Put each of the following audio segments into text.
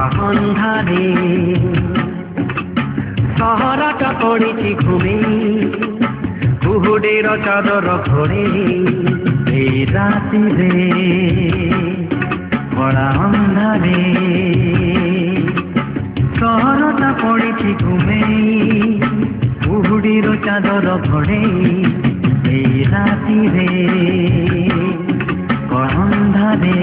ଅନ୍ଧାରେ ସହରଟା ପଡ଼ିଛି ଘୁମେଇ କୁହୁଡ଼ିର ଚାଦର ଘୋଡ଼େଇ ଏଇ ରାତିରେ କଳା ଅନ୍ଧାରେ ସହରଟା ପଡ଼ିଛି ଘୁମେଇ କୁହୁଡ଼ିର ଚାଦର ଘୋଡ଼େଇ ଏଇ ରାତିରେ କଳା ଅନ୍ଧାରେ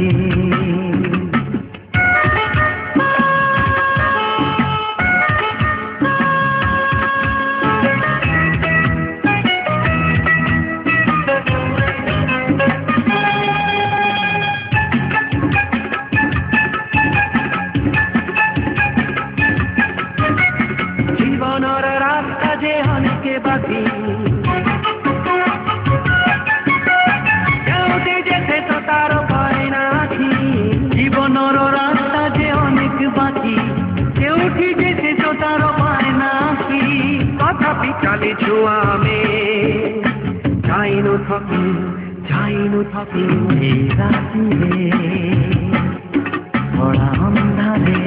জীবনের রাস্তা যে অনেকে বাকি কেউটি যেতে তো তার পায় না আখি জীবনের রাস্তা যে অনেক বাকি কেউটি যেতে তো তার পায় না আখি তথাপি চালিছু আমি যাইনু থাকি এই রাতিরে কড়া ଅନ୍ଧାରେ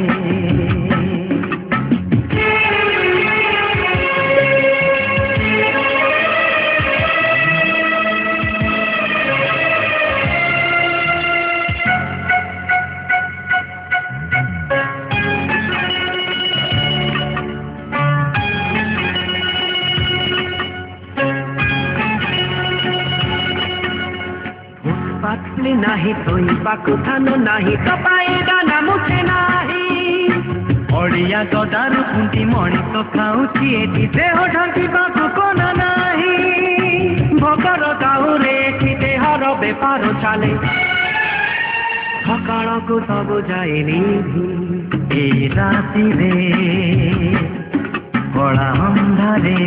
पातली नाही शोइबाकु थान नाही तो पाएगा ना मुखे नाही ओडिया गदारु खुंटी मणिष खाऊची एठी देह ढांकिबाकु कोन नाही भोकर दाउरे एठी देहर बेपार चाले सकाळकु सब जाए निभि एई रातिरे कळा अन्धारे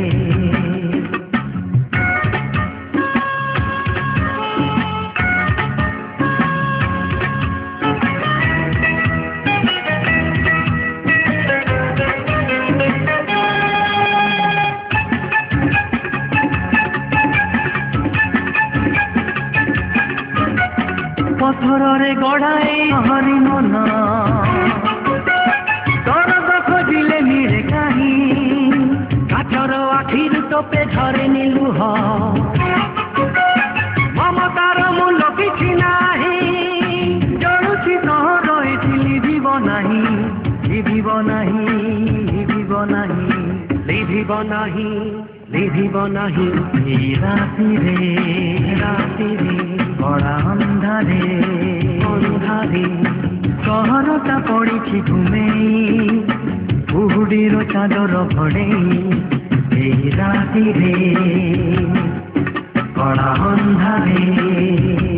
पथर गढ़ाए हरि मन दरद खोजिले मिले कहीं काठर आखिर टोपे झरे लुह ममतार मूल्य किछि नाही जलुछि सहर एठी लिभिब नाही लिभिब नाही लिभिब नाही लिभिब नाही लिभिब नाही एई रातिरे कड़ा अन्धारे सहरटा पड़िछि घुमेई कुहुडीर चादर घोड़ेई एई रातिरे कड़ा अन्धारे।